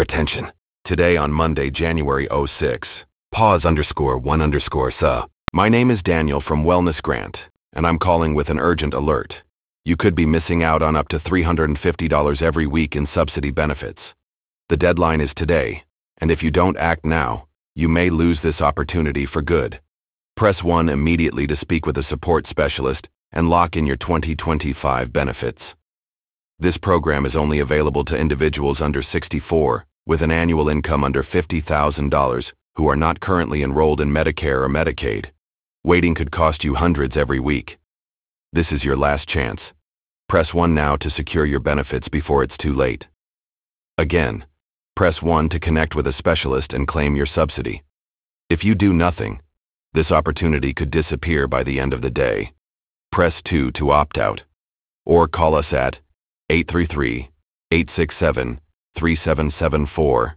Attention. Today on Monday, January 06. Pause_1_sa. My name is Daniel from Wellness Grant, and I'm calling with an urgent alert. You could be missing out on up to $350 every week in subsidy benefits. The deadline is today, and if you don't act now, you may lose this opportunity for good. Press 1 immediately to speak with a support specialist and lock in your 2025 benefits. This program is only available to individuals under 64 with an annual income under $50,000 who are not currently enrolled in Medicare or Medicaid. Waiting could cost you hundreds every week. This is your last chance. Press 1 now to secure your benefits before it's too late. Again, press 1 to connect with a specialist and claim your subsidy. If you do nothing, this opportunity could disappear by the end of the day. Press 2 to opt out, or call us at 833-867-3774